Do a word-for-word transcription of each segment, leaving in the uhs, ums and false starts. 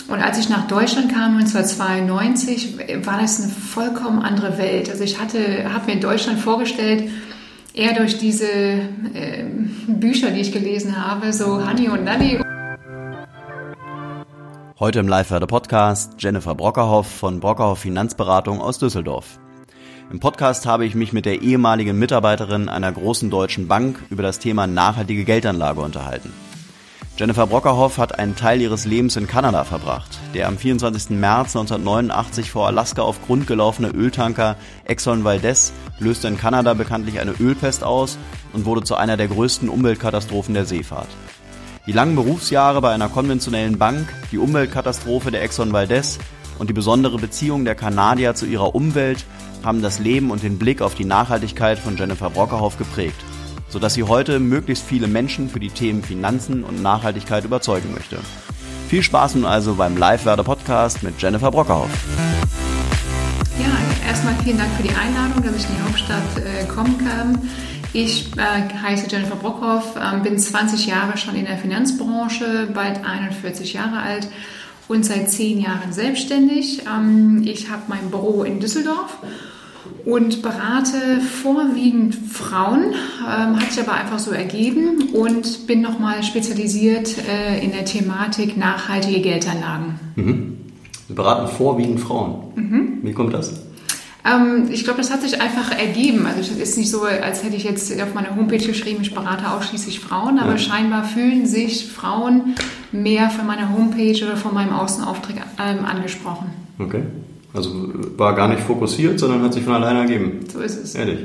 Und als ich nach Deutschland kam, neunzehnhundertzweiundneunzig, war das eine vollkommen andere Welt. Also ich hatte, habe mir Deutschland vorgestellt, eher durch diese äh, Bücher, die ich gelesen habe, so Hani und Nani. Heute im Live-Werde-Podcast Jennifer Brockerhoff von Brockerhoff Finanzberatung aus Düsseldorf. Im Podcast habe ich mich mit der ehemaligen Mitarbeiterin einer großen deutschen Bank über das Thema nachhaltige Geldanlage unterhalten. Jennifer Brockerhoff hat einen Teil ihres Lebens in Kanada verbracht. Der am vierundzwanzigsten März neunzehnhundertneunundachtzig vor Alaska auf Grund gelaufene Öltanker Exxon Valdez löste in Kanada bekanntlich eine Ölpest aus und wurde zu einer der größten Umweltkatastrophen der Seefahrt. Die langen Berufsjahre bei einer konventionellen Bank, die Umweltkatastrophe der Exxon Valdez und die besondere Beziehung der Kanadier zu ihrer Umwelt haben das Leben und den Blick auf die Nachhaltigkeit von Jennifer Brockerhoff geprägt, sodass sie heute möglichst viele Menschen für die Themen Finanzen und Nachhaltigkeit überzeugen möchte. Viel Spaß nun also beim Live-Werde-Podcast mit Jennifer Brockerhoff. Ja, erstmal vielen Dank für die Einladung, dass ich in die Hauptstadt äh, kommen kann. Ich äh, heiße Jennifer Brockerhoff, äh, bin zwanzig Jahre schon in der Finanzbranche, bald einundvierzig Jahre alt und seit zehn Jahren selbstständig. Ähm, ich habe mein Büro in Düsseldorf und berate vorwiegend Frauen, ähm, hat sich aber einfach so ergeben und bin nochmal spezialisiert äh, in der Thematik nachhaltige Geldanlagen. Mhm. Sie beraten vorwiegend Frauen. Mhm. Wie kommt das? Ähm, ich glaube, das hat sich einfach ergeben. Also es ist nicht so, als hätte ich jetzt auf meiner Homepage geschrieben, ich berate ausschließlich Frauen, aber ja. Scheinbar fühlen sich Frauen mehr von meiner Homepage oder von meinem Außenauftrag ähm, angesprochen. Okay. Also war gar nicht fokussiert, sondern hat sich von alleine ergeben. So ist es. Ehrlich.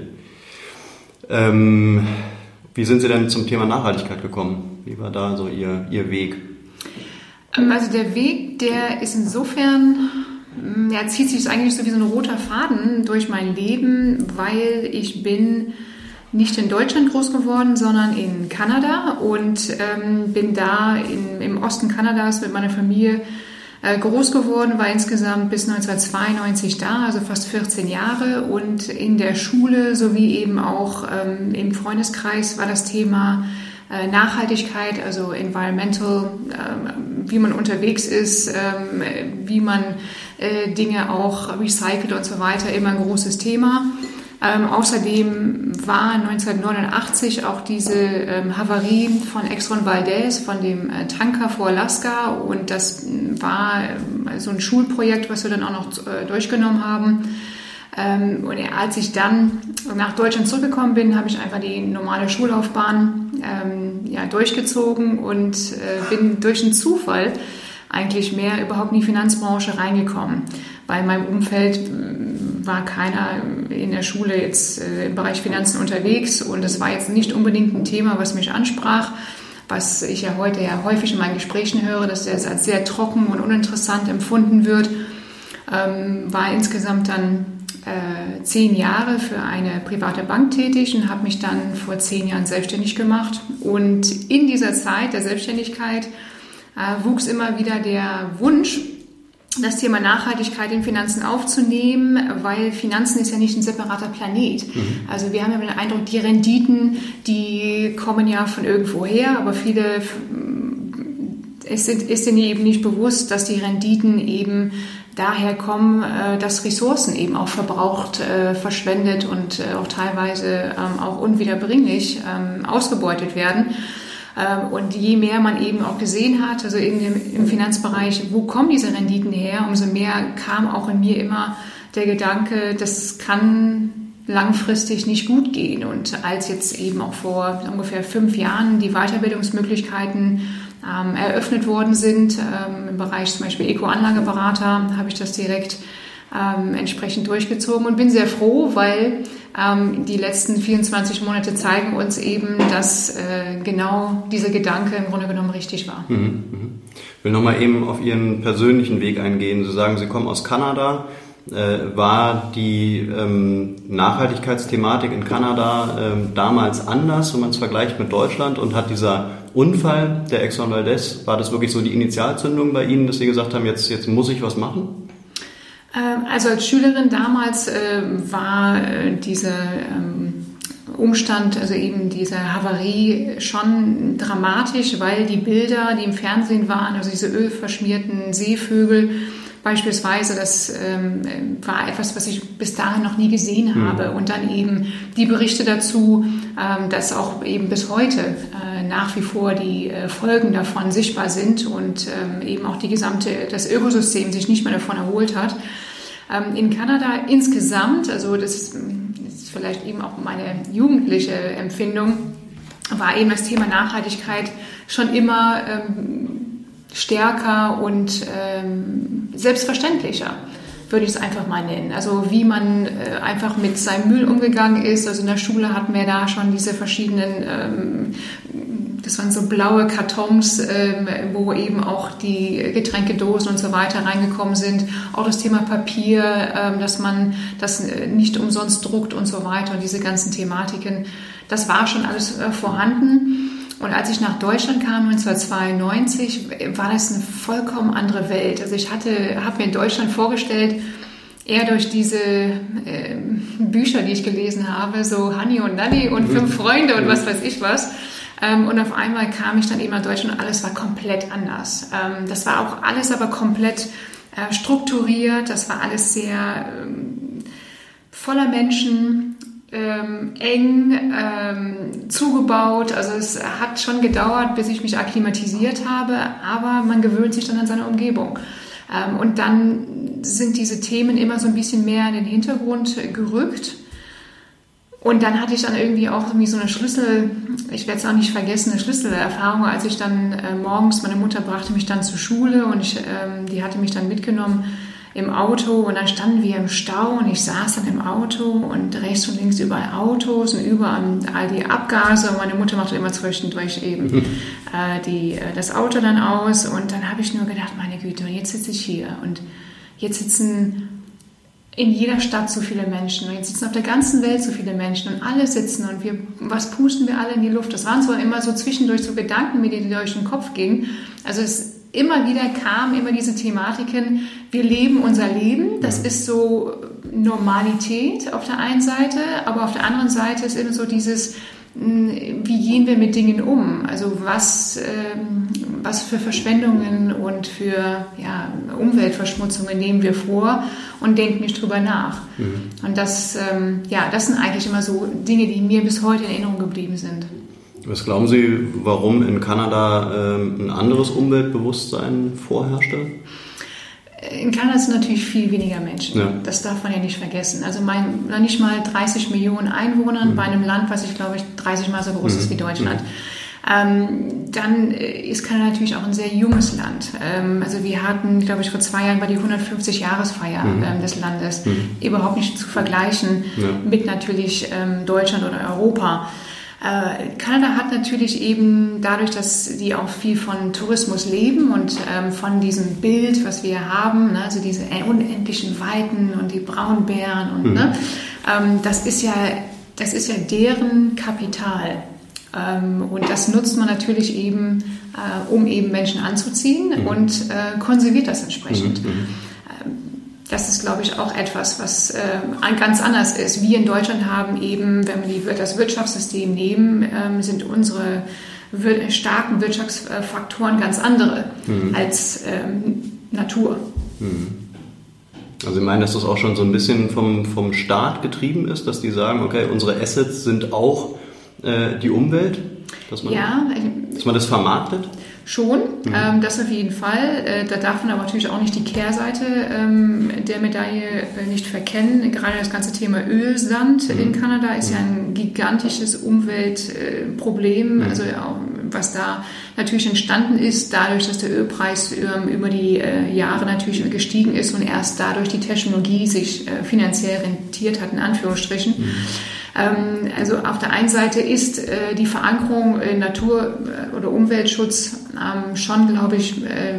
Ähm, wie sind Sie denn zum Thema Nachhaltigkeit gekommen? Wie war da so Ihr, Ihr Weg? Also der Weg, der ist insofern, ja, zieht sich eigentlich so wie so ein roter Faden durch mein Leben, weil ich bin nicht in Deutschland groß geworden, sondern in Kanada und ähm, bin da in, im Osten Kanadas mit meiner Familie groß geworden, war insgesamt bis neunzehnhundertzweiundneunzig da, also fast vierzehn Jahre. Und in der Schule sowie eben auch ähm, im Freundeskreis war das Thema äh, Nachhaltigkeit, also environmental, äh, wie man unterwegs ist, äh, wie man äh, Dinge auch recycelt und so weiter, immer ein großes Thema. Ähm, außerdem war neunzehnhundertneunundachtzig auch diese ähm, Havarie von Exxon Valdez, von dem äh, Tanker vor Alaska, und das war äh, so ein Schulprojekt, was wir dann auch noch äh, durchgenommen haben. Ähm, und als ich dann nach Deutschland zurückgekommen bin, habe ich einfach die normale Schullaufbahn ähm, ja, durchgezogen und äh, bin durch einen Zufall eigentlich mehr überhaupt in die Finanzbranche reingekommen. Bei meinem Umfeld war keiner in der Schule jetzt äh, im Bereich Finanzen unterwegs und es war jetzt nicht unbedingt ein Thema, was mich ansprach, was ich ja heute ja häufig in meinen Gesprächen höre, dass das als sehr trocken und uninteressant empfunden wird. Ähm, war insgesamt dann äh, zehn Jahre für eine private Bank tätig und habe mich dann vor zehn Jahren selbstständig gemacht. Und in dieser Zeit der Selbstständigkeit äh, wuchs immer wieder der Wunsch, das Thema Nachhaltigkeit in Finanzen aufzunehmen, weil Finanzen ist ja nicht ein separater Planet. Mhm. Also wir haben ja den Eindruck, die Renditen, die kommen ja von irgendwo her, aber viele, es ist ihnen eben nicht bewusst, dass die Renditen eben daher kommen, dass Ressourcen eben auch verbraucht, verschwendet und auch teilweise auch unwiederbringlich ausgebeutet werden. Und je mehr man eben auch gesehen hat, also in dem, im Finanzbereich, wo kommen diese Renditen her, umso mehr kam auch in mir immer der Gedanke, das kann langfristig nicht gut gehen. Und als jetzt eben auch vor ungefähr fünf Jahren die Weiterbildungsmöglichkeiten ähm, eröffnet worden sind, ähm, im Bereich zum Beispiel Eco-Anlageberater, habe ich das direkt ähm, entsprechend durchgezogen und bin sehr froh, weil ähm, die letzten vierundzwanzig Monate zeigen uns eben, dass äh, genau dieser Gedanke im Grunde genommen richtig war. Mhm, mhm. Ich will nochmal eben auf Ihren persönlichen Weg eingehen. Sie sagen, Sie kommen aus Kanada. Äh, war die ähm, Nachhaltigkeitsthematik in Kanada ähm, damals anders, wenn man es vergleicht mit Deutschland? Und hat dieser Unfall der Exxon Valdez, war das wirklich so die Initialzündung bei Ihnen, dass Sie gesagt haben, jetzt, jetzt muss ich was machen? Also als Schülerin damals äh, war äh, diese ähm, Umstand, also eben diese Havarie, schon dramatisch, weil die Bilder, die im Fernsehen waren, also diese ölverschmierten Seevögel beispielsweise, das ähm, war etwas, was ich bis dahin noch nie gesehen habe. Mhm. Und dann eben die Berichte dazu, ähm, dass auch eben bis heute äh, nach wie vor die äh, Folgen davon sichtbar sind und ähm, eben auch die gesamte, das Ökosystem sich nicht mehr davon erholt hat. Ähm, in Kanada insgesamt, also das ist, ist vielleicht eben auch meine jugendliche Empfindung, war eben das Thema Nachhaltigkeit schon immer ähm, stärker und ähm, selbstverständlicher, würde ich es einfach mal nennen. Also wie man äh, einfach mit seinem Müll umgegangen ist. Also in der Schule hatten wir da schon diese verschiedenen, ähm, das waren so blaue Kartons, ähm, wo eben auch die Getränkedosen und so weiter reingekommen sind. Auch das Thema Papier, ähm, dass man das nicht umsonst druckt und so weiter. Und diese ganzen Thematiken, das war schon alles äh, vorhanden. Und als ich nach Deutschland kam, neunzehnhundertzweiundneunzig, war das eine vollkommen andere Welt. Also ich hatte, habe mir in Deutschland vorgestellt, eher durch diese äh, Bücher, die ich gelesen habe, so Hanni und Nanni und Fünf Freunde und was weiß ich was. Ähm, und auf einmal kam ich dann eben nach Deutschland und alles war komplett anders. Ähm, das war auch alles aber komplett äh, strukturiert. Das war alles sehr ähm, voller Menschen. Ähm, eng, ähm, zugebaut. Also es hat schon gedauert, bis ich mich akklimatisiert habe, aber man gewöhnt sich dann an seine Umgebung. Ähm, und dann sind diese Themen immer so ein bisschen mehr in den Hintergrund gerückt. Und dann hatte ich dann irgendwie auch irgendwie so eine Schlüssel, ich werde es auch nicht vergessen, eine Schlüsselerfahrung, als ich dann äh, morgens, meine Mutter brachte mich dann zur Schule und ich, ähm, die hatte mich dann mitgenommen im Auto und dann standen wir im Stau und ich saß dann im Auto und rechts und links überall Autos und überall all die Abgase und meine Mutter machte immer zwischendurch eben äh, die, das Auto dann aus und dann habe ich nur gedacht, meine Güte, jetzt sitze ich hier und jetzt sitzen in jeder Stadt so viele Menschen und jetzt sitzen auf der ganzen Welt so viele Menschen und alle sitzen und wir, was pusten wir alle in die Luft? Das waren zwar immer so zwischendurch so Gedanken, die durch den Kopf gingen, also es immer wieder kamen immer diese Thematiken, wir leben unser Leben, das ja. ist so Normalität auf der einen Seite, aber auf der anderen Seite ist immer so dieses, wie gehen wir mit Dingen um? Also was, ähm, was für Verschwendungen und für ja, Umweltverschmutzungen nehmen wir vor und denken nicht drüber nach. Mhm. Und das, ähm, ja, das sind eigentlich immer so Dinge, die mir bis heute in Erinnerung geblieben sind. Was glauben Sie, warum in Kanada ähm, ein anderes Umweltbewusstsein vorherrschte? In Kanada sind natürlich viel weniger Menschen. Ja. Das darf man ja nicht vergessen. Also mein, noch nicht mal dreißig Millionen Einwohnern mhm. bei einem Land, was ich glaube ich dreißig Mal so groß mhm. ist wie Deutschland. Mhm. Ähm, dann ist Kanada natürlich auch ein sehr junges Land. Ähm, also wir hatten, glaube ich, vor zwei Jahren war die hundertfünfzig-Jahresfeier mhm. ähm, des Landes. Mhm. Überhaupt nicht zu vergleichen ja. mit natürlich ähm, Deutschland oder Europa. Kanada hat natürlich eben dadurch, dass die auch viel von Tourismus leben und ähm, von diesem Bild, was wir haben, ne, also diese unendlichen Weiten und die Braunbären und mhm. ne, ähm, das ist ja, das ist ja deren Kapital. Ähm, und das nutzt man natürlich eben, äh, um eben Menschen anzuziehen mhm. und äh, konserviert das entsprechend. Mhm. Das ist, glaube ich, auch etwas, was äh, ganz anders ist. Wir in Deutschland haben eben, wenn wir die, das Wirtschaftssystem nehmen, ähm, sind unsere wir- starken Wirtschaftsfaktoren ganz andere mhm. als ähm, Natur. Mhm. Also ich meine, dass das auch schon so ein bisschen vom, vom Staat getrieben ist, dass die sagen, okay, unsere Assets sind auch äh, die Umwelt, dass man, ja, dass man das vermarktet? Schon, mhm. ähm, das auf jeden Fall. Äh, da darf man aber natürlich auch nicht die Kehrseite ähm, der Medaille äh, nicht verkennen. Gerade das ganze Thema Ölsand mhm. in Kanada ist mhm. ja ein gigantisches Umweltproblem, äh, mhm. also auch, was da natürlich entstanden ist, dadurch, dass der Ölpreis ähm, über die äh, Jahre natürlich gestiegen ist und erst dadurch die Technologie sich äh, finanziell rentiert hat, in Anführungsstrichen. Mhm. Also auf der einen Seite ist äh, die Verankerung in Natur- oder Umweltschutz ähm, schon, glaube ich, äh,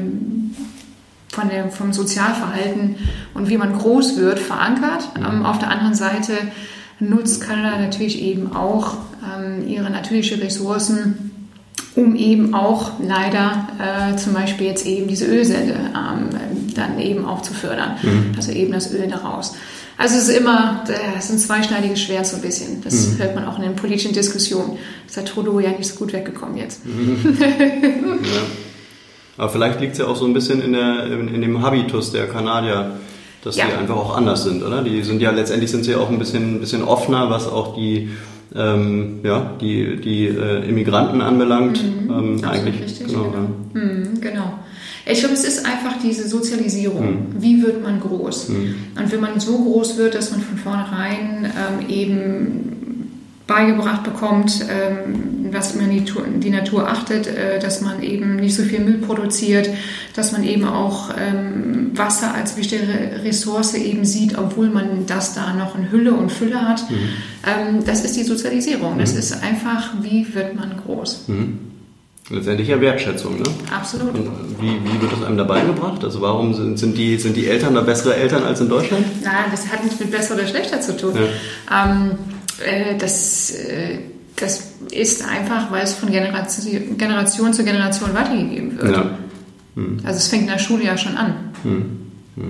von der, vom Sozialverhalten und wie man groß wird, verankert. Ähm, auf der anderen Seite nutzt Kanada natürlich eben auch ähm, ihre natürlichen Ressourcen, um eben auch leider äh, zum Beispiel jetzt eben diese Ölsände ähm, dann eben auch zu fördern. Mhm. Also eben das Öl daraus. Also es ist immer, es ist ein zweischneidiges Schwert so ein bisschen. Das mhm. hört man auch in den politischen Diskussionen. Ist der Trudeau ja nicht so gut weggekommen jetzt. Mhm. Ja. Aber vielleicht liegt es ja auch so ein bisschen in, der, in, in dem Habitus der Kanadier, dass ja. die einfach auch anders sind, oder? Die sind ja letztendlich sind sie auch ein bisschen, ein bisschen offener, was auch die, ähm, ja, die, die äh, Immigranten anbelangt. Mhm. Ähm, eigentlich, richtig, genau. Genau. Ja. Mhm, genau. Ich glaube, es ist einfach diese Sozialisierung. Mhm. Wie wird man groß? Mhm. Und wenn man so groß wird, dass man von vornherein ähm, eben beigebracht bekommt, ähm, dass man die, die Natur achtet, äh, dass man eben nicht so viel Müll produziert, dass man eben auch ähm, Wasser als wichtige Ressource eben sieht, obwohl man das da noch in Hülle und Fülle hat. Mhm. Ähm, das ist die Sozialisierung. Mhm. Das ist einfach, wie wird man groß? Mhm. Letztendlich ja Wertschätzung, ne? Absolut. Und wie, wie wird das einem dabei gebracht? Also warum sind, sind, die, sind die Eltern da bessere Eltern als in Deutschland? Nein, das hat nicht mit besser oder schlechter zu tun. Ja. Ähm, äh, das, äh, das ist einfach, weil es von Generation, Generation zu Generation weitergegeben wird. Ja. Hm. Also es fängt in der Schule ja schon an. Hm. Hm.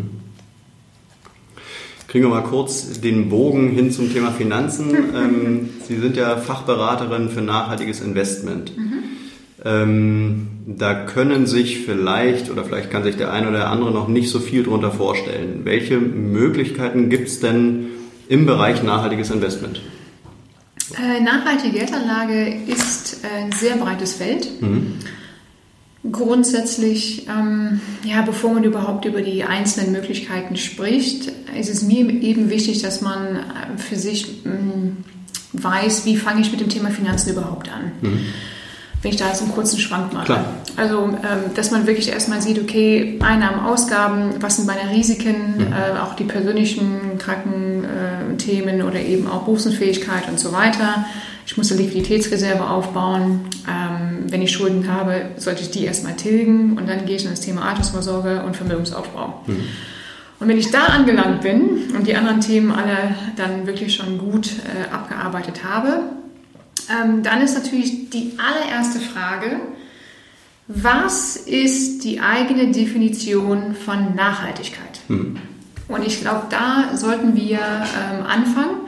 Kriegen wir mal kurz den Bogen hin zum Thema Finanzen. ähm, Sie sind ja Fachberaterin für nachhaltiges Investment. Mhm. Ähm, da können sich vielleicht, oder vielleicht kann sich der eine oder der andere noch nicht so viel drunter vorstellen. Welche Möglichkeiten gibt es denn im Bereich nachhaltiges Investment? Äh, nachhaltige Geldanlage ist ein sehr breites Feld. Mhm. Grundsätzlich, ähm, ja, bevor man überhaupt über die einzelnen Möglichkeiten spricht, ist es mir eben wichtig, dass man für sich mh, weiß, wie fange ich mit dem Thema Finanzen überhaupt an. Mhm. Wenn ich da jetzt einen kurzen Schwank mache. Klar. Also, ähm, dass man wirklich erstmal sieht, okay, Einnahmen, Ausgaben, was sind meine Risiken, mhm. äh, auch die persönlichen Krankenthemen äh, oder eben auch Berufsunfähigkeit und so weiter. Ich muss eine Liquiditätsreserve aufbauen. Ähm, wenn ich Schulden habe, sollte ich die erstmal tilgen und dann gehe ich in das Thema Altersvorsorge und Vermögensaufbau. Mhm. Und wenn ich da angelangt bin und die anderen Themen alle dann wirklich schon gut äh, abgearbeitet habe, Ähm, dann ist natürlich die allererste Frage, was ist die eigene Definition von Nachhaltigkeit? Mhm. Und ich glaube, da sollten wir ähm, anfangen,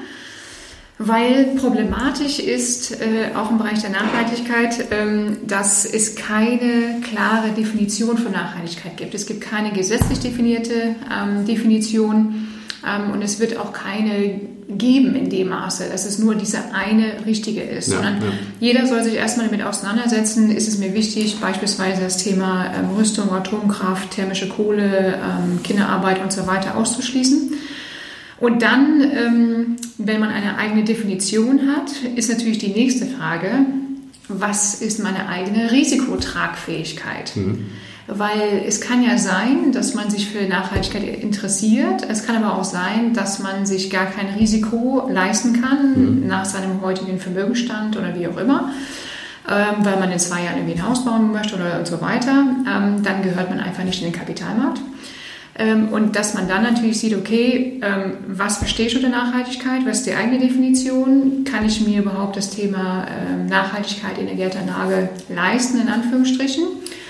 weil problematisch ist, äh, auch im Bereich der Nachhaltigkeit, ähm, dass es keine klare Definition von Nachhaltigkeit gibt. Es gibt keine gesetzlich definierte ähm, Definition. Ähm, und es wird auch keine geben in dem Maße, dass es nur diese eine richtige ist, ja, sondern ja. jeder soll sich erstmal damit auseinandersetzen, ist es mir wichtig, beispielsweise das Thema ähm, Rüstung, Atomkraft, thermische Kohle, ähm, Kinderarbeit und so weiter auszuschließen. Und dann, ähm, wenn man eine eigene Definition hat, ist natürlich die nächste Frage, was ist meine eigene Risikotragfähigkeit? Mhm. Weil es kann ja sein, dass man sich für Nachhaltigkeit interessiert. Es kann aber auch sein, dass man sich gar kein Risiko leisten kann mhm. nach seinem heutigen Vermögensstand oder wie auch immer, ähm, weil man in zwei Jahren irgendwie ein Haus bauen möchte oder und so weiter. Ähm, dann gehört man einfach nicht in den Kapitalmarkt. Ähm, und dass man dann natürlich sieht, okay, ähm, was verstehe ich unter Nachhaltigkeit? Was ist die eigene Definition? Kann ich mir überhaupt das Thema ähm, Nachhaltigkeit in der Geldanlage leisten, in Anführungsstrichen?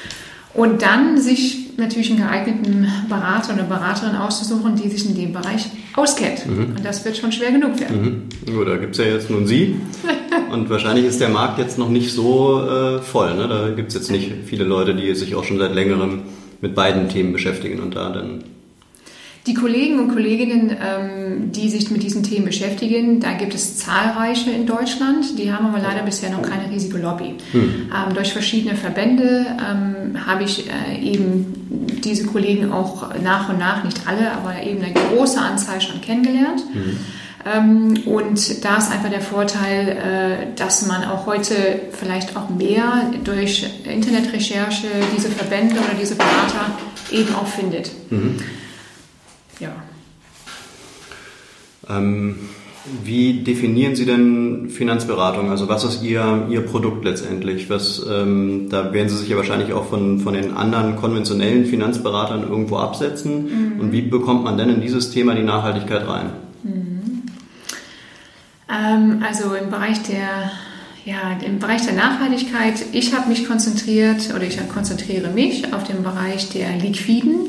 Und dann sich natürlich einen geeigneten Berater oder Beraterin auszusuchen, die sich in dem Bereich auskennt. Mhm. Und das wird schon schwer genug werden. Mhm. Gut, da gibt es ja jetzt nun Sie. Und wahrscheinlich ist der Markt jetzt noch nicht so äh, voll. Ne? Da gibt es jetzt nicht viele Leute, die sich auch schon seit längerem mit beiden Themen beschäftigen. Und da dann die Kollegen und Kolleginnen, ähm, die sich mit diesen Themen beschäftigen, da gibt es zahlreiche in Deutschland, die haben aber leider bisher noch keine riesige Lobby. Hm. Ähm, durch verschiedene Verbände ähm, habe ich äh, eben diese Kollegen auch nach und nach, nicht alle, aber eben eine große Anzahl schon kennengelernt. Hm. Ähm, und da ist einfach der Vorteil, äh, dass man auch heute vielleicht auch mehr durch Internetrecherche diese Verbände oder diese Berater eben auch findet. Hm. Ja. Ähm, wie definieren Sie denn Finanzberatung? Also was ist Ihr, Ihr Produkt letztendlich? Was, ähm, da werden Sie sich ja wahrscheinlich auch von, von den anderen konventionellen Finanzberatern irgendwo absetzen. Mhm. Und wie bekommt man denn in dieses Thema die Nachhaltigkeit rein? Mhm. Ähm, also im Bereich der, ja, im Bereich der Nachhaltigkeit, ich habe mich konzentriert oder ich konzentriere mich auf den Bereich der liquiden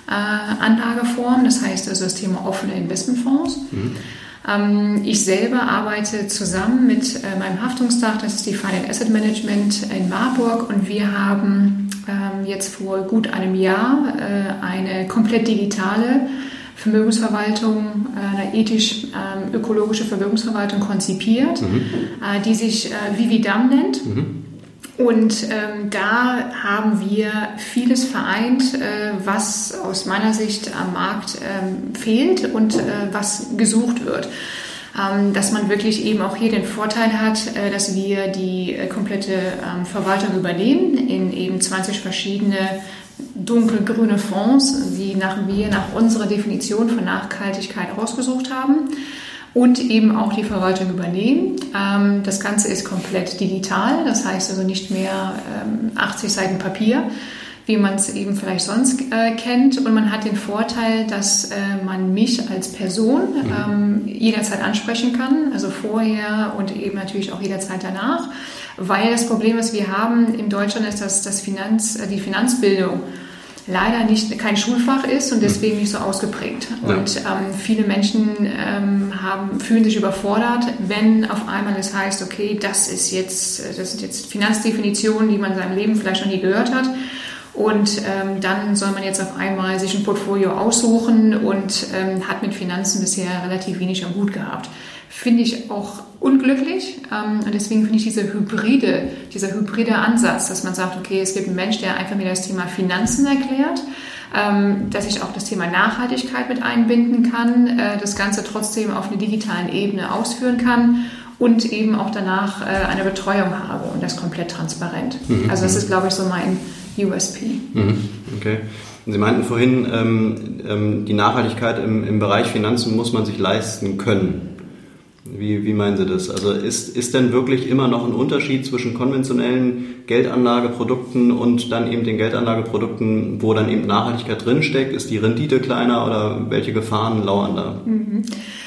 äh, Anlageform, das heißt also das Thema offene Investmentfonds. Mhm. Ähm, ich selber arbeite zusammen mit äh, meinem Haftungsdach, das ist die Finance Asset Management in Marburg, und wir haben ähm, jetzt vor gut einem Jahr äh, eine komplett digitale Vermögensverwaltung, eine ethisch-ökologische Vermögensverwaltung konzipiert, mhm. äh, die sich äh, Vividam nennt. Mhm. Und ähm, da haben wir vieles vereint, äh, was aus meiner Sicht am Markt ähm, fehlt und äh, was gesucht wird. Ähm, dass man wirklich eben auch hier den Vorteil hat, äh, dass wir die äh, komplette ähm, Verwaltung übernehmen in eben zwanzig verschiedene dunkelgrüne Fonds, die nach wir nach unserer Definition von Nachhaltigkeit ausgesucht haben. Und eben auch die Verwaltung übernehmen. Das Ganze ist komplett digital, das heißt also nicht mehr achtzig Seiten Papier, wie man es eben vielleicht sonst kennt. Und man hat den Vorteil, dass man mich als Person mhm. jederzeit ansprechen kann, also vorher und eben natürlich auch jederzeit danach. Weil das Problem, was wir haben in Deutschland, ist, dass das Finanz, die Finanzbildung leider nicht kein Schulfach ist und deswegen nicht so ausgeprägt. Ja. Und ähm, viele Menschen ähm, haben, fühlen sich überfordert, wenn auf einmal es heißt, okay, das ist jetzt, das sind jetzt Finanzdefinitionen, die man in seinem Leben vielleicht noch nie gehört hat. Und ähm, dann soll man jetzt auf einmal sich ein Portfolio aussuchen und ähm, hat mit Finanzen bisher relativ wenig am Hut gehabt. Finde ich auch unglücklich. Ähm, und deswegen finde ich diese hybride, dieser hybride Ansatz, dass man sagt, okay, es gibt einen Mensch, der einfach mir das Thema Finanzen erklärt, ähm, dass ich auch das Thema Nachhaltigkeit mit einbinden kann, äh, das Ganze trotzdem auf einer digitalen Ebene ausführen kann und eben auch danach äh, eine Betreuung habe und das komplett transparent. Mhm. Also das ist, glaube ich, so mein U S P. Mhm. Okay. Sie meinten vorhin, ähm, ähm, die Nachhaltigkeit im, im Bereich Finanzen muss man sich leisten können. Wie, wie meinen Sie das? Also ist, ist denn wirklich immer noch ein Unterschied zwischen konventionellen Geldanlageprodukten und dann eben den Geldanlageprodukten, wo dann eben Nachhaltigkeit drinsteckt? Ist die Rendite kleiner oder welche Gefahren lauern da? Mhm.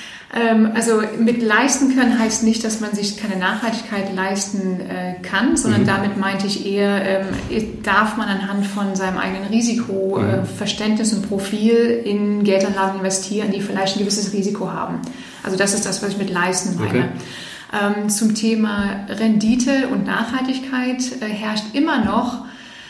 Ähm, also mit leisten können heißt nicht, dass man sich keine Nachhaltigkeit leisten äh, kann, sondern mhm. damit meinte ich eher, ähm, darf man anhand von seinem eigenen Risiko, mhm. äh, Verständnis und Profil in Geldanlagen investieren, die vielleicht ein gewisses Risiko haben. Also das ist das, was ich mit leisten meine. Okay. Ähm, zum Thema Rendite und Nachhaltigkeit äh, herrscht immer noch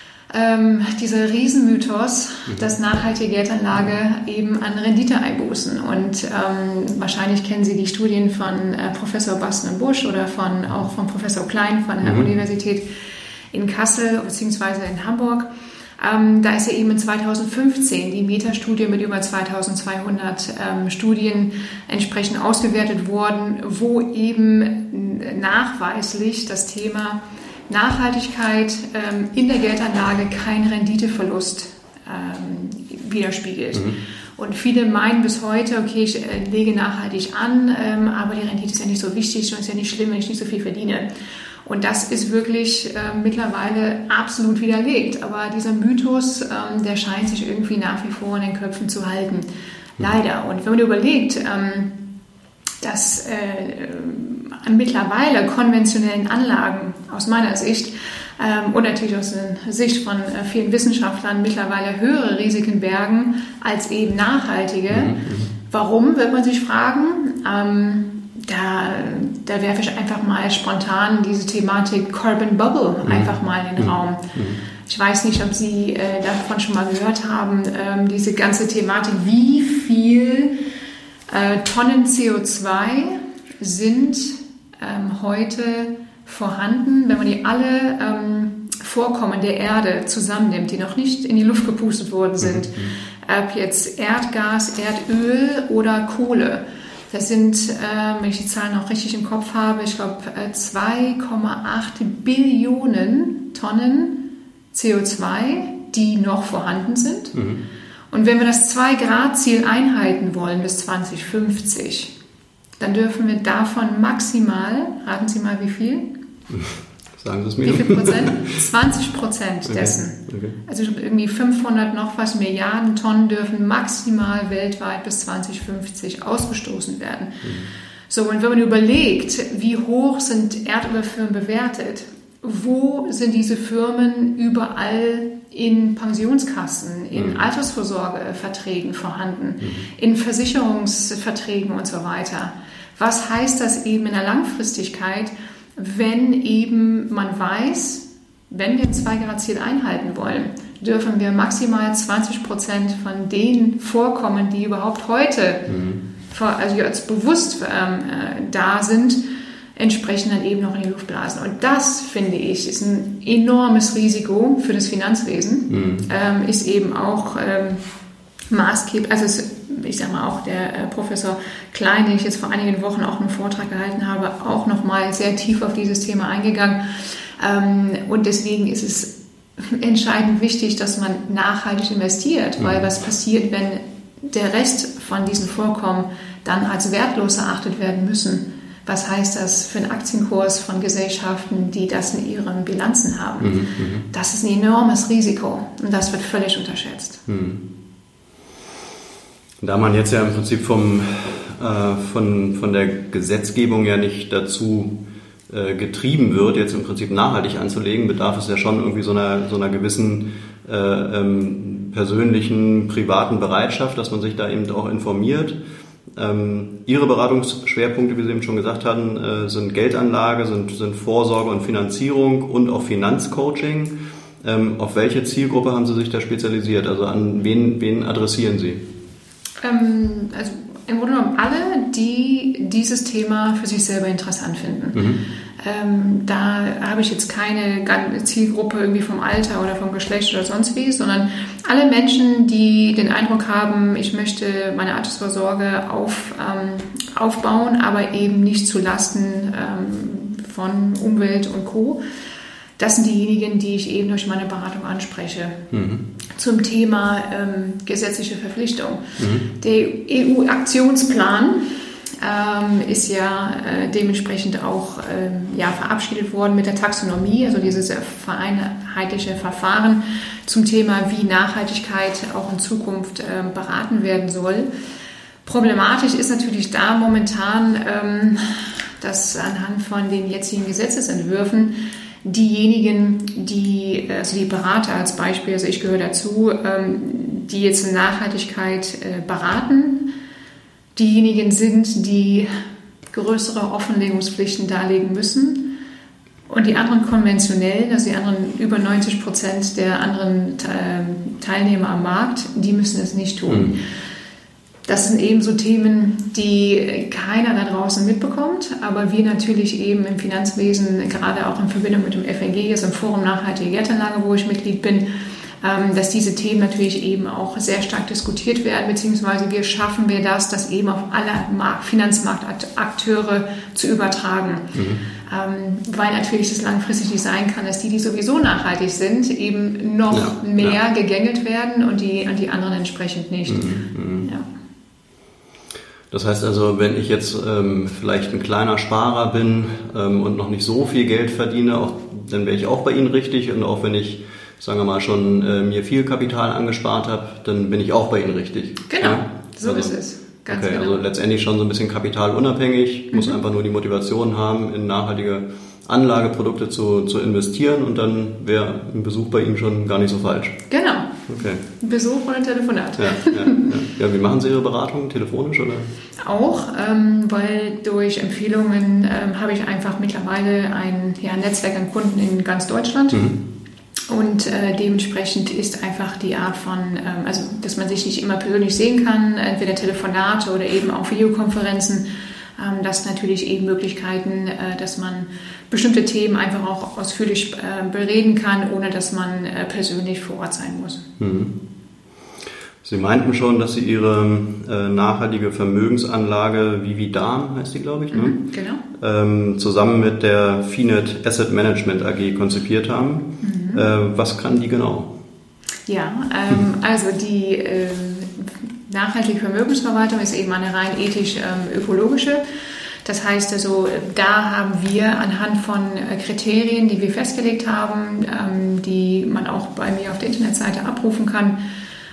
ähm, dieser Riesenmythos, mhm. dass nachhaltige Geldanlage eben an Rendite einbußen. Und ähm, wahrscheinlich kennen Sie die Studien von äh, Professor Basten und Busch oder von, auch von Professor Klein von der mhm. Universität in Kassel bzw. in Hamburg. Ähm, da ist ja eben in zweitausendfünfzehn die Meta-Studie mit über zweitausendzweihundert ähm, Studien entsprechend ausgewertet worden, wo eben nachweislich das Thema Nachhaltigkeit ähm, in der Geldanlage keinen Renditeverlust ähm, widerspiegelt. Mhm. Und viele meinen bis heute, okay, ich äh, lege nachhaltig an, ähm, aber die Rendite ist ja nicht so wichtig und ist ja nicht schlimm, wenn ich nicht so viel verdiene. Und das ist wirklich äh, mittlerweile absolut widerlegt. Aber dieser Mythos, ähm, der scheint sich irgendwie nach wie vor in den Köpfen zu halten. Leider. Und wenn man überlegt, ähm, dass äh, an mittlerweile konventionellen Anlagen aus meiner Sicht ähm, und natürlich aus der Sicht von äh, vielen Wissenschaftlern mittlerweile höhere Risiken bergen als eben nachhaltige. Mhm. Warum, wird man sich fragen. Ähm, Da, da werfe ich einfach mal spontan diese Thematik Carbon Bubble mhm. einfach mal in den mhm. Raum. Ich weiß nicht, ob Sie äh, davon schon mal gehört haben, ähm, diese ganze Thematik, wie viel äh, Tonnen C O zwei sind ähm, heute vorhanden, wenn man die alle ähm, Vorkommen der Erde zusammennimmt, die noch nicht in die Luft gepustet worden sind, mhm. ob jetzt Erdgas, Erdöl oder Kohle. Das sind, äh, wenn ich die Zahlen noch richtig im Kopf habe, ich glaube äh, zwei Komma acht Billionen Tonnen C O zwei, die noch vorhanden sind. Mhm. Und wenn wir das zwei Grad Ziel einhalten wollen bis zwanzig fünfzig, dann dürfen wir davon maximal, raten Sie mal wie viel? Sagen Sie es mir. Wie viel Prozent? zwanzig Prozent dessen. Okay. Okay. Also irgendwie fünfhundert noch was Milliarden Tonnen dürfen maximal weltweit bis zwanzig fünfzig ausgestoßen werden. Mhm. So, und wenn man überlegt, wie hoch sind Erdölfirmen bewertet, wo sind diese Firmen überall in Pensionskassen, in mhm. Altersvorsorgeverträgen vorhanden, mhm. in Versicherungsverträgen und so weiter. Was heißt das eben in der Langfristigkeit, wenn eben man weiß, wenn wir ein zwei Grad Ziel einhalten wollen, dürfen wir maximal zwanzig Prozent von den Vorkommen, die überhaupt heute mhm. vor, also jetzt bewusst ähm, da sind, entsprechend dann eben noch in die Luft blasen. Und das, finde ich, ist ein enormes Risiko für das Finanzwesen, mhm. ähm, ist eben auch ähm, maßgeblich, also es, ich sage mal auch der äh, Professor Klein, den ich jetzt vor einigen Wochen auch einen Vortrag gehalten habe, auch nochmal sehr tief auf dieses Thema eingegangen. Ähm, und deswegen ist es entscheidend wichtig, dass man nachhaltig investiert, mhm. weil was passiert, wenn der Rest von diesen Vorkommen dann als wertlos erachtet werden müssen? Was heißt das für einen Aktienkurs von Gesellschaften, die das in ihren Bilanzen haben? Mhm, das ist ein enormes Risiko und das wird völlig unterschätzt. Mhm. Da man jetzt ja im Prinzip vom, äh, von, von der Gesetzgebung ja nicht dazu äh, getrieben wird, jetzt im Prinzip nachhaltig anzulegen, bedarf es ja schon irgendwie so einer, so einer gewissen äh, ähm, persönlichen, privaten Bereitschaft, dass man sich da eben auch informiert. Ähm, Ihre Beratungsschwerpunkte, wie Sie eben schon gesagt hatten, äh, sind Geldanlage, sind, sind Vorsorge und Finanzierung und auch Finanzcoaching. Ähm, auf welche Zielgruppe haben Sie sich da spezialisiert? Also an wen, wen adressieren Sie? Ähm, also im Grunde genommen alle, die dieses Thema für sich selber interessant finden. Mhm. Ähm, da habe ich jetzt keine Zielgruppe irgendwie vom Alter oder vom Geschlecht oder sonst wie, sondern alle Menschen, die den Eindruck haben, ich möchte meine Altersvorsorge auf, ähm, aufbauen, aber eben nicht zu Lasten ähm, von Umwelt und Co. Das sind diejenigen, die ich eben durch meine Beratung anspreche. Mhm. Zum Thema ähm, gesetzliche Verpflichtung. Mhm. Der E U-Aktionsplan ähm, ist ja äh, dementsprechend auch ähm, ja, verabschiedet worden mit der Taxonomie, also dieses vereinheitliche Verfahren zum Thema, wie Nachhaltigkeit auch in Zukunft ähm, beraten werden soll. Problematisch ist natürlich da momentan, ähm, dass anhand von den jetzigen Gesetzesentwürfen diejenigen, die, also die Berater als Beispiel, also ich gehöre dazu, die jetzt in Nachhaltigkeit beraten, diejenigen sind, die größere Offenlegungspflichten darlegen müssen und die anderen konventionellen, also die anderen über neunzig Prozent der anderen Teilnehmer am Markt, die müssen es nicht tun. Mhm. Das sind eben so Themen, die keiner da draußen mitbekommt, aber wir natürlich eben im Finanzwesen, gerade auch in Verbindung mit dem F N G, also im Forum Nachhaltige Geldanlage, wo ich Mitglied bin, dass diese Themen natürlich eben auch sehr stark diskutiert werden, beziehungsweise wie schaffen wir das, das eben auf alle Finanzmarktakteure zu übertragen. Mhm. Weil natürlich das langfristig nicht sein kann, dass die, die sowieso nachhaltig sind, eben noch ja, mehr ja. gegängelt werden und die, und die anderen entsprechend nicht. Mhm. Ja. Das heißt also, wenn ich jetzt ähm, vielleicht ein kleiner Sparer bin ähm, und noch nicht so viel Geld verdiene, auch, dann wäre ich auch bei Ihnen richtig. Und auch wenn ich, sagen wir mal, schon äh, mir viel Kapital angespart habe, dann bin ich auch bei Ihnen richtig. Genau, ja? so also, ist es. Ganz okay, genau. Also letztendlich schon so ein bisschen kapitalunabhängig, mhm. muss einfach nur die Motivation haben, in nachhaltige Anlageprodukte zu, zu investieren und dann wäre ein Besuch bei Ihnen schon gar nicht so falsch. Genau. Okay. Ein Besuch oder ein Telefonat. Ja, ja, ja. ja, wie machen Sie Ihre Beratung? Telefonisch oder? Auch, ähm, weil durch Empfehlungen ähm, habe ich einfach mittlerweile ein ja, Netzwerk an Kunden in ganz Deutschland. Mhm. Und äh, dementsprechend ist einfach die Art von, ähm, also dass man sich nicht immer persönlich sehen kann, entweder Telefonate oder eben auch Videokonferenzen, ähm, das natürlich eben Möglichkeiten, äh, dass man bestimmte Themen einfach auch ausführlich äh, bereden kann, ohne dass man äh, persönlich vor Ort sein muss. Mhm. Sie meinten schon, dass Sie Ihre äh, nachhaltige Vermögensanlage Vividam, heißt die, glaube ich, ne? Mhm, genau. ähm, zusammen mit der Finet Asset Management A G konzipiert haben. Mhm. Äh, was kann die genau? Ja, ähm, also die äh, nachhaltige Vermögensverwaltung ist eben eine rein ethisch-ökologische. Ähm, Das heißt also, da haben wir anhand von Kriterien, die wir festgelegt haben, die man auch bei mir auf der Internetseite abrufen kann,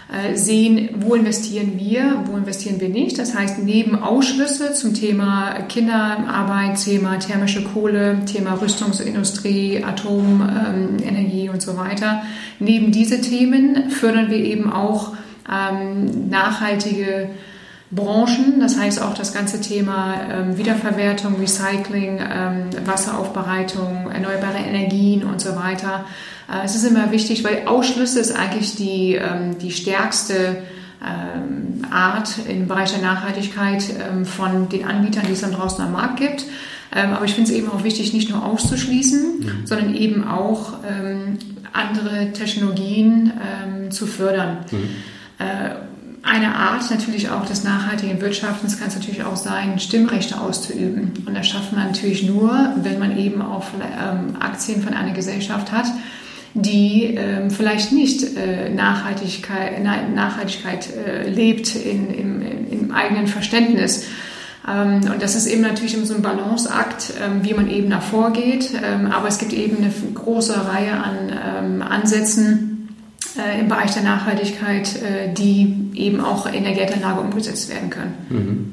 sehen, wo investieren wir, wo investieren wir nicht. Das heißt, neben Ausschlüsse zum Thema Kinderarbeit, Thema thermische Kohle, Thema Rüstungsindustrie, Atomenergie und so weiter, neben diese Themen fördern wir eben auch ähm, nachhaltige Branchen, das heißt auch das ganze Thema ähm, Wiederverwertung, Recycling, ähm, Wasseraufbereitung, erneuerbare Energien und so weiter. Äh, es ist immer wichtig, weil Ausschlüsse ist eigentlich die, ähm, die stärkste ähm, Art im Bereich der Nachhaltigkeit ähm, von den Anbietern, die es dann draußen am Markt gibt. Ähm, aber ich finde es eben auch wichtig, nicht nur auszuschließen, mhm. sondern eben auch ähm, andere Technologien ähm, zu fördern. Mhm. Äh, Eine Art natürlich auch des nachhaltigen Wirtschaftens kann es natürlich auch sein, Stimmrechte auszuüben. Und das schafft man natürlich nur, wenn man eben auch ähm, Aktien von einer Gesellschaft hat, die ähm, vielleicht nicht äh, Nachhaltigkeit, Nachhaltigkeit äh, lebt in, im, im eigenen Verständnis. Ähm, und das ist eben natürlich immer so ein Balanceakt, ähm, wie man eben nach vorgeht. Ähm, aber es gibt eben eine große Reihe an ähm, Ansätzen, im Bereich der Nachhaltigkeit, die eben auch in der Geldanlage umgesetzt werden können. Mhm.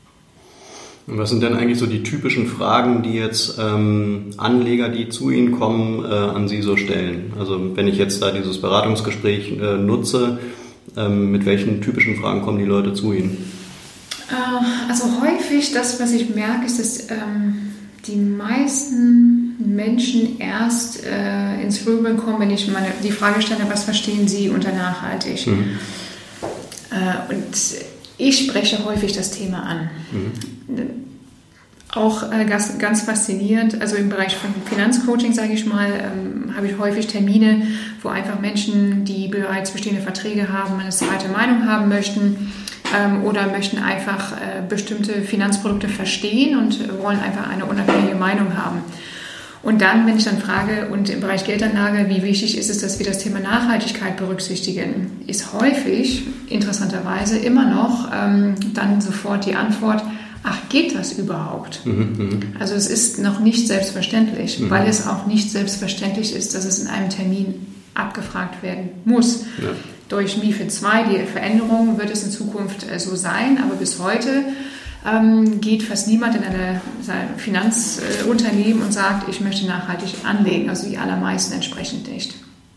Und was sind denn eigentlich so die typischen Fragen, die jetzt ähm, Anleger, die zu Ihnen kommen, äh, an Sie so stellen? Also wenn ich jetzt da dieses Beratungsgespräch äh, nutze, ähm, mit welchen typischen Fragen kommen die Leute zu Ihnen? Äh, also häufig, das, was ich merke, ist, dass ähm, die meisten Menschen erst äh, ins Grübeln kommen, wenn ich meine, die Frage stelle, was verstehen Sie unter nachhaltig? Mhm. Äh, und ich spreche häufig das Thema an. Mhm. Auch äh, ganz, ganz faszinierend, also im Bereich von Finanzcoaching, sage ich mal, ähm, habe ich häufig Termine, wo einfach Menschen, die bereits bestehende Verträge haben, eine zweite Meinung haben möchten, oder möchten einfach äh, bestimmte Finanzprodukte verstehen und wollen einfach eine unabhängige Meinung haben. Und dann, wenn ich dann frage, und im Bereich Geldanlage, wie wichtig ist es, dass wir das Thema Nachhaltigkeit berücksichtigen, ist häufig, interessanterweise, immer noch ähm, dann sofort die Antwort, ach, geht das überhaupt? Mhm, also es ist noch nicht selbstverständlich, mhm. weil es auch nicht selbstverständlich ist, dass es in einem Termin abgefragt werden muss. Ja. Durch MiFID zwei, die Veränderung, wird es in Zukunft so sein, aber bis heute ähm, geht fast niemand in ein Finanzunternehmen und sagt, ich möchte nachhaltig anlegen, also die allermeisten entsprechend nicht.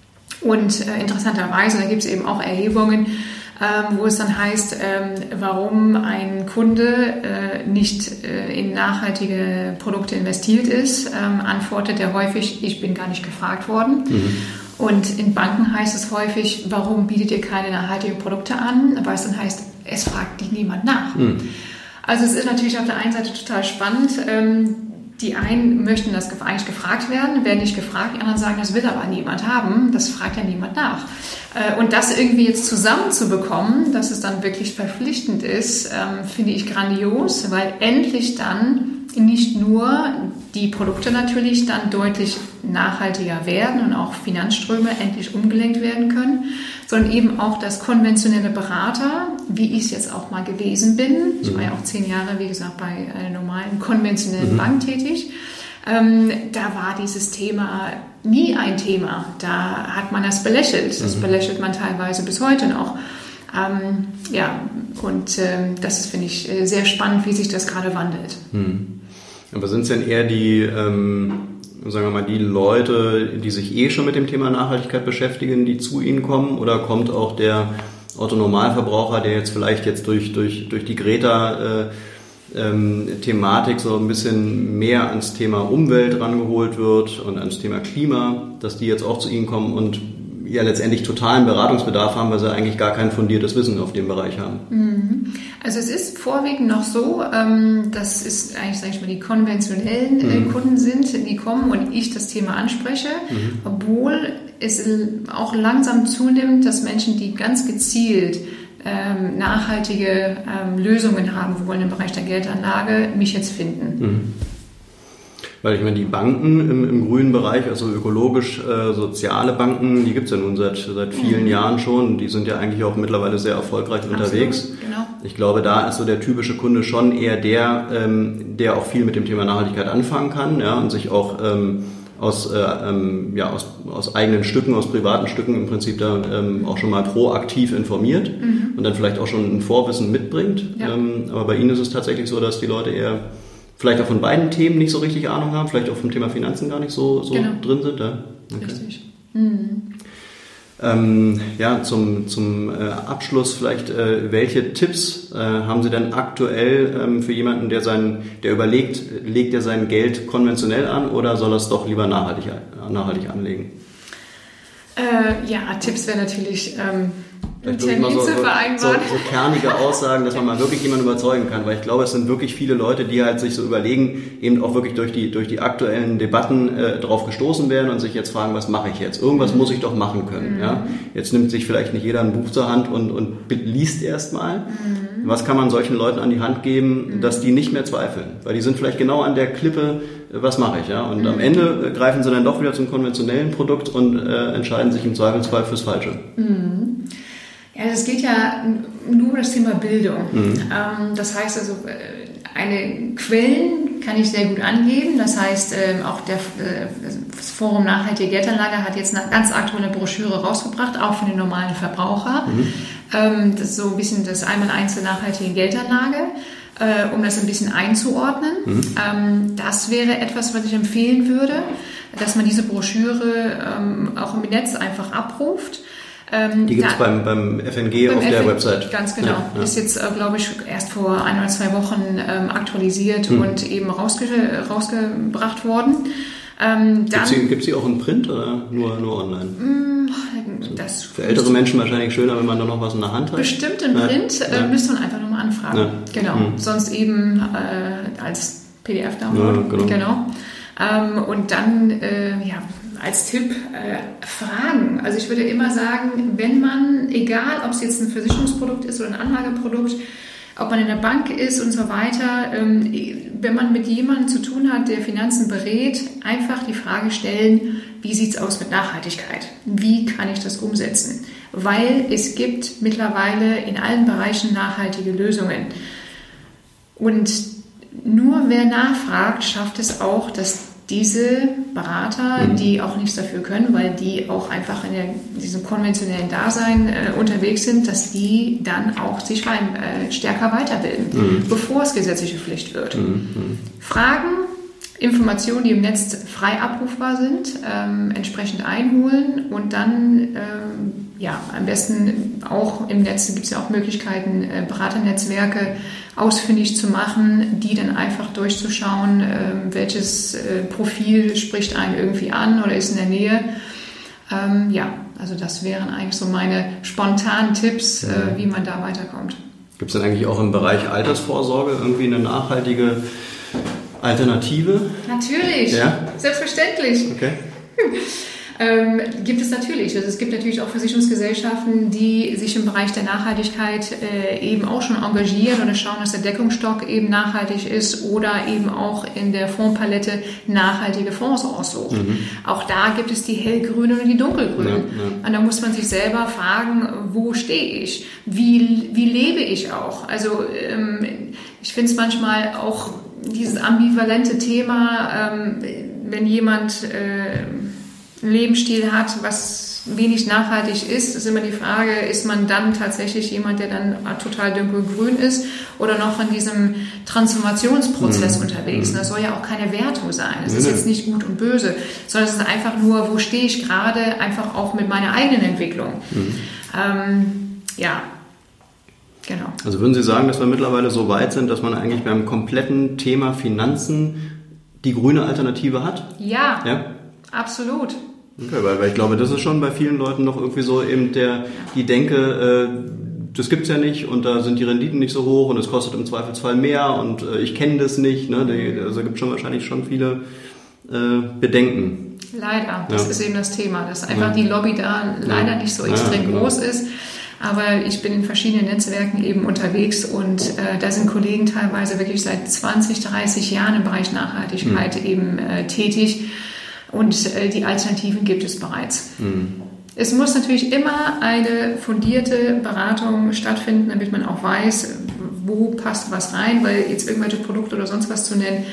Und äh, interessanterweise, da gibt es eben auch Erhebungen, ähm, wo es dann heißt, ähm, warum ein Kunde äh, nicht äh, in nachhaltige Produkte investiert ist, ähm, antwortet er häufig, ich bin gar nicht gefragt worden. Mhm. Und in Banken heißt es häufig, warum bietet ihr keine nachhaltigen Produkte an? Weil es dann heißt, es fragt die niemand nach. Mhm. Also es ist natürlich auf der einen Seite total spannend. Die einen möchten das eigentlich gefragt werden, werden nicht gefragt. Die anderen sagen, das will aber niemand haben. Das fragt ja niemand nach. Und das irgendwie jetzt zusammenzubekommen, dass es dann wirklich verpflichtend ist, finde ich grandios, weil endlich dann nicht nur die Produkte natürlich dann deutlich nachhaltiger werden und auch Finanzströme endlich umgelenkt werden können, sondern eben auch, dass konventionelle Berater, wie ich es jetzt auch mal gewesen bin, ich war ja auch zehn Jahre, wie gesagt, bei einer normalen konventionellen mhm. Bank tätig, ähm, da war dieses Thema nie ein Thema. Da hat man das belächelt. Das mhm. belächelt man teilweise bis heute noch. Ähm, ja, und äh, das ist, finde ich, sehr spannend, wie sich das gerade wandelt. Mhm. Aber sind es denn eher die, ähm, sagen wir mal, die Leute, die sich eh schon mit dem Thema Nachhaltigkeit beschäftigen, die zu Ihnen kommen? Oder kommt auch der Otto-Normalverbraucher, der jetzt vielleicht jetzt durch, durch, durch die Greta-Thematik äh, ähm, so ein bisschen mehr ans Thema Umwelt rangeholt wird und ans Thema Klima, dass die jetzt auch zu Ihnen kommen und ja letztendlich totalen Beratungsbedarf haben, weil sie eigentlich gar kein fundiertes Wissen auf dem Bereich haben? Also es ist vorwiegend noch so, dass es eigentlich, sage ich mal, die konventionellen mhm. Kunden sind, die kommen und ich das Thema anspreche, mhm. obwohl es auch langsam zunimmt, dass Menschen, die ganz gezielt ähm, nachhaltige ähm, Lösungen haben wollen im Bereich der Geldanlage, mich jetzt finden. Mhm. Weil ich meine, die Banken im, im grünen Bereich, also ökologisch-soziale äh, Banken, die gibt es ja nun seit, seit vielen mhm. Jahren schon. Die sind ja eigentlich auch mittlerweile sehr erfolgreich Absolut, unterwegs. Genau. Ich glaube, da ist so der typische Kunde schon eher der, ähm, der auch viel mit dem Thema Nachhaltigkeit anfangen kann, ja, und sich auch, ähm, aus, äh, ähm, ja, aus, aus eigenen Stücken, aus privaten Stücken im Prinzip da ähm, auch schon mal proaktiv informiert mhm. und dann vielleicht auch schon ein Vorwissen mitbringt. Ja. Ähm, aber bei Ihnen ist es tatsächlich so, dass die Leute eher vielleicht auch von beiden Themen nicht so richtig Ahnung haben, vielleicht auch vom Thema Finanzen gar nicht so, so genau. drin sind. Ja? Okay. Richtig. Mhm. Ähm, ja, zum, zum äh, Abschluss vielleicht, äh, welche Tipps äh, haben Sie denn aktuell ähm, für jemanden, der sein, der überlegt, legt er sein Geld konventionell an oder soll er es doch lieber nachhaltig, nachhaltig anlegen? Äh, ja, Tipps wäre natürlich ähm, einen Termin so, zu vereinbaren. So, so kernige Aussagen, dass man mal wirklich jemanden überzeugen kann, weil ich glaube, es sind wirklich viele Leute, die halt sich so überlegen, eben auch wirklich durch die, durch die aktuellen Debatten äh, drauf gestoßen werden und sich jetzt fragen, was mache ich jetzt? Irgendwas mhm. muss ich doch machen können. Mhm. Ja? Jetzt nimmt sich vielleicht nicht jeder ein Buch zur Hand und, und liest erstmal. Mhm. Was kann man solchen Leuten an die Hand geben, mhm. dass die nicht mehr zweifeln? Weil die sind vielleicht genau an der Klippe, was mache ich? Ja? Und mhm. am Ende äh, greifen sie dann doch wieder zum konventionellen Produkt und äh, entscheiden sich im Zweifelsfall fürs Falsche. Mhm. Ja, es geht ja nur um das Thema Bildung. Mhm. Ähm, das heißt also, eine Quellen kann ich sehr gut angeben. Das heißt, ähm, auch der, äh, das Forum Nachhaltige Geldanlage hat jetzt eine ganz aktuelle Broschüre rausgebracht, auch für den normalen Verbraucher. Mhm. Ähm, das ist so ein bisschen das Einmaleins der nachhaltigen Geldanlage, äh, um das ein bisschen einzuordnen. Mhm. Ähm, das wäre etwas, was ich empfehlen würde, dass man diese Broschüre ähm, auch im Netz einfach abruft. Ähm, die gibt es beim, beim F N G auf F- der Website. Ganz genau. Ja, ja. Ist jetzt, äh, glaube ich, erst vor ein oder zwei Wochen ähm, aktualisiert hm. und eben rausge- rausgebracht worden. Ähm, gibt sie, gibt's sie auch in Print oder nur, nur online? Das Für ältere Menschen wahrscheinlich schöner, wenn man da noch was in der Hand hat. Bestimmt in Print, ja. äh, müsste man einfach nochmal anfragen. Ja. Genau. Hm. Sonst eben äh, als P D F-Download. Ja, genau. genau. Ähm, und dann, äh, ja, als Tipp, äh, Fragen. Also ich würde immer sagen, wenn man, egal ob es jetzt ein Versicherungsprodukt ist oder ein Anlageprodukt, ob man in der Bank ist und so weiter, ähm, wenn man mit jemandem zu tun hat, der Finanzen berät, einfach die Frage stellen, wie sieht es aus mit Nachhaltigkeit? Wie kann ich das umsetzen? Weil es gibt mittlerweile in allen Bereichen nachhaltige Lösungen. Und nur wer nachfragt, schafft es auch, dass diese Berater, mhm. die auch nichts dafür können, weil die auch einfach in, der, in diesem konventionellen Dasein äh, unterwegs sind, dass die dann auch sich rein, äh, stärker weiterbilden, mhm. bevor es gesetzliche Pflicht wird. Mhm. Fragen, Informationen, die im Netz frei abrufbar sind, ähm, entsprechend einholen und dann ähm, ja, am besten auch im Netz gibt es ja auch Möglichkeiten, äh, Beraternetzwerke ausfindig zu machen, die dann einfach durchzuschauen, äh, welches äh, Profil spricht einen irgendwie an oder ist in der Nähe. Ähm, ja, also das wären eigentlich so meine spontanen Tipps, äh, wie man da weiterkommt. Gibt es denn eigentlich auch im Bereich Altersvorsorge irgendwie eine nachhaltige Alternative? Natürlich, ja? Selbstverständlich. Okay. Ähm, gibt es natürlich. Also es gibt natürlich auch Versicherungsgesellschaften, die sich im Bereich der Nachhaltigkeit äh, eben auch schon engagieren oder schauen, dass der Deckungsstock eben nachhaltig ist oder eben auch in der Fondspalette nachhaltige Fonds aussucht. Mhm. Auch da gibt es die hellgrünen und die dunkelgrünen. Ja, ja. Und da muss man sich selber fragen, wo stehe ich? Wie, wie lebe ich auch? Also ähm, ich finde es manchmal auch dieses ambivalente Thema, ähm, wenn jemand äh, einen Lebensstil hat, was wenig nachhaltig ist, ist immer die Frage, ist man dann tatsächlich jemand, der dann total dunkelgrün ist oder noch in diesem Transformationsprozess mhm. unterwegs. Und das soll ja auch keine Wertung sein. Es mhm. ist jetzt nicht gut und böse, sondern es ist einfach nur, wo stehe ich gerade, einfach auch mit meiner eigenen Entwicklung. Mhm. Ähm, ja, genau. Also würden Sie sagen, dass wir mittlerweile so weit sind, dass man eigentlich beim kompletten Thema Finanzen die grüne Alternative hat? Ja, ja? Absolut. Okay, weil, weil ich glaube, das ist schon bei vielen Leuten noch irgendwie so eben der, die Denke, äh, das gibt's ja nicht und da sind die Renditen nicht so hoch und es kostet im Zweifelsfall mehr und äh, ich kenne das nicht. Ne? Die, also gibt schon wahrscheinlich schon viele äh, Bedenken. Leider, das ja. ist eben das Thema, dass einfach ja. die Lobby da leider ja. nicht so extrem ja, genau. groß ist. Aber ich bin in verschiedenen Netzwerken eben unterwegs und äh, da sind Kollegen teilweise wirklich seit zwanzig, dreißig Jahren im Bereich Nachhaltigkeit mhm. eben äh, tätig. Und äh, die Alternativen gibt es bereits. Mhm. Es muss natürlich immer eine fundierte Beratung stattfinden, damit man auch weiß, wo passt was rein, weil jetzt irgendwelche Produkte oder sonst was zu nennen,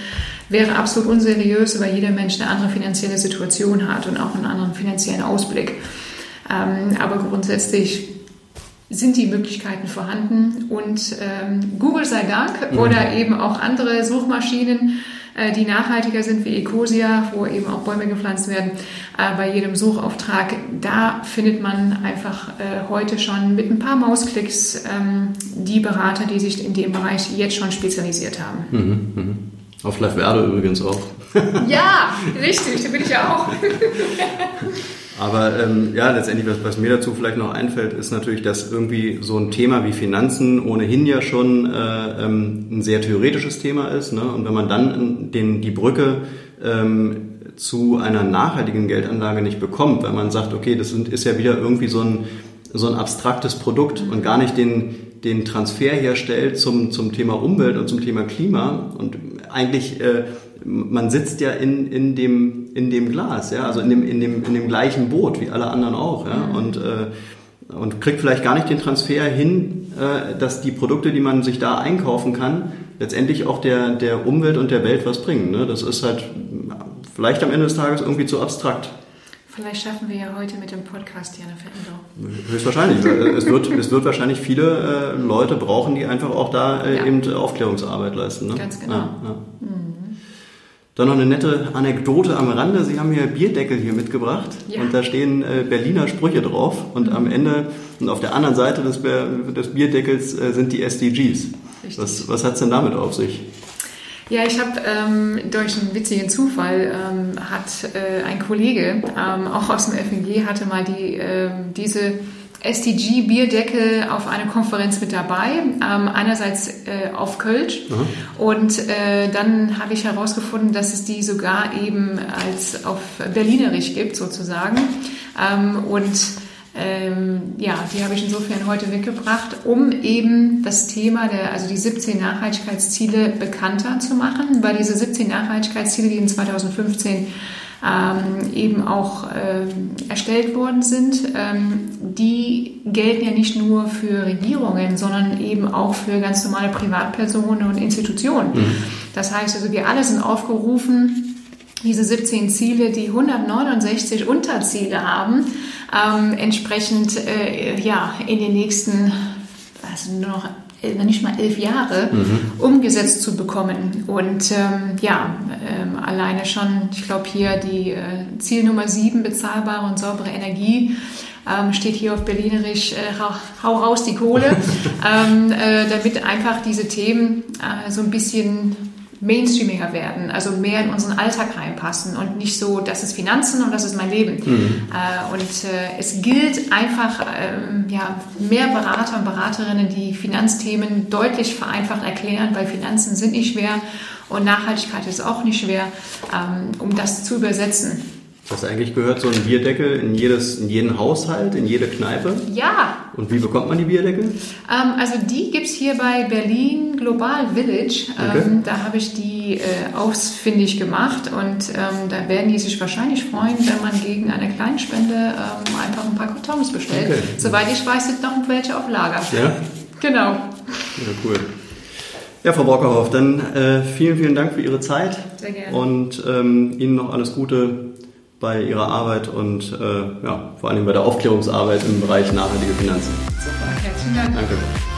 wäre absolut unseriös, weil jeder Mensch eine andere finanzielle Situation hat und auch einen anderen finanziellen Ausblick. Ähm, aber grundsätzlich sind die Möglichkeiten vorhanden und ähm, Google sei Dank mhm. oder eben auch andere Suchmaschinen, äh, die nachhaltiger sind wie Ecosia, wo eben auch Bäume gepflanzt werden, äh, bei jedem Suchauftrag, da findet man einfach äh, heute schon mit ein paar Mausklicks ähm, die Berater, die sich in dem Bereich jetzt schon spezialisiert haben. Mhm, mhm. Auf Live Verde übrigens auch. Ja, richtig, da bin ich ja auch. Aber ähm, ja, letztendlich, was, was mir dazu vielleicht noch einfällt, ist natürlich, dass irgendwie so ein Thema wie Finanzen ohnehin ja schon äh, ähm, ein sehr theoretisches Thema ist. Ne? Und wenn man dann den, die Brücke ähm, zu einer nachhaltigen Geldanlage nicht bekommt, weil man sagt, okay, das sind, ist ja wieder irgendwie so ein, so ein abstraktes Produkt und gar nicht den, den Transfer herstellt zum, zum Thema Umwelt und zum Thema Klima und eigentlich... Äh, man sitzt ja in, in dem, in dem Glas, ja, also in dem, in dem, in dem gleichen Boot wie alle anderen auch, ja, mhm. und, äh, und kriegt vielleicht gar nicht den Transfer hin, äh, dass die Produkte, die man sich da einkaufen kann, letztendlich auch der, der Umwelt und der Welt was bringen, ne? Das ist halt vielleicht am Ende des Tages irgendwie zu abstrakt. Vielleicht schaffen wir ja heute mit dem Podcast hier eine Veränderung. Höchstwahrscheinlich. es, wird, es wird wahrscheinlich viele äh, Leute brauchen, die einfach auch da äh, ja. eben Aufklärungsarbeit leisten. Ne? Ganz genau. Ja, ja. Mhm. Dann noch eine nette Anekdote am Rande. Sie haben hier Bierdeckel hier mitgebracht ja. und da stehen äh, Berliner Sprüche drauf und mhm. am Ende und auf der anderen Seite des, des Bierdeckels äh, sind die S D Gs. Richtig. Was, was hat es denn damit auf sich? Ja, ich habe ähm, durch einen witzigen Zufall ähm, hat äh, ein Kollege ähm, auch aus dem F N G hatte mal die äh, diese S D G-Bierdeckel auf einer Konferenz mit dabei, ähm, einerseits äh, auf Kölsch mhm. und äh, dann habe ich herausgefunden, dass es die sogar eben als auf Berlinerisch gibt sozusagen ähm, und ähm, ja, die habe ich insofern heute mitgebracht, um eben das Thema der, also die siebzehn Nachhaltigkeitsziele bekannter zu machen, weil diese siebzehn Nachhaltigkeitsziele, die in zweitausendfünfzehn Ähm, eben auch ähm, erstellt worden sind, ähm, die gelten ja nicht nur für Regierungen, sondern eben auch für ganz normale Privatpersonen und Institutionen. Mhm. Das heißt also, wir alle sind aufgerufen, diese siebzehn Ziele, die hundertneunundsechzig Unterziele haben, ähm, entsprechend äh, ja, in den nächsten, also nur noch nicht mal elf Jahre mhm. umgesetzt zu bekommen. Und ähm, ja, ähm, alleine schon, ich glaube hier die äh, Ziel Nummer sieben, bezahlbare und saubere Energie, ähm, steht hier auf Berlinerisch, äh, hau, hau raus die Kohle, ähm, äh, damit einfach diese Themen äh, so ein bisschen mainstreamiger werden, also mehr in unseren Alltag reinpassen und nicht so, das ist Finanzen und das ist mein Leben. Mhm. Äh, und äh, es gilt einfach, äh, ja, mehr Berater und Beraterinnen, die Finanzthemen deutlich vereinfacht erklären, weil Finanzen sind nicht schwer und Nachhaltigkeit ist auch nicht schwer, ähm, um das zu übersetzen. Das eigentlich gehört so ein Bierdeckel in, jedes, in jeden Haushalt, in jede Kneipe? Ja. Und wie bekommt man die Bierdeckel? Ähm, also die gibt es hier bei Berlin Global Village. Okay. Ähm, da habe ich die äh, ausfindig gemacht und ähm, da werden die sich wahrscheinlich freuen, wenn man gegen eine Kleinspende ähm, einfach ein paar Kartons bestellt. Okay. Soweit ich weiß, sind noch welche auf Lager. Ja? Genau. Ja, cool. Ja, Frau Brockerhoff, dann äh, vielen, vielen Dank für Ihre Zeit. Sehr gerne. Und ähm, Ihnen noch alles Gute bei Ihrer Arbeit und äh, ja, vor allem bei der Aufklärungsarbeit im Bereich nachhaltige Finanzen. Super, herzlichen Dank. Danke.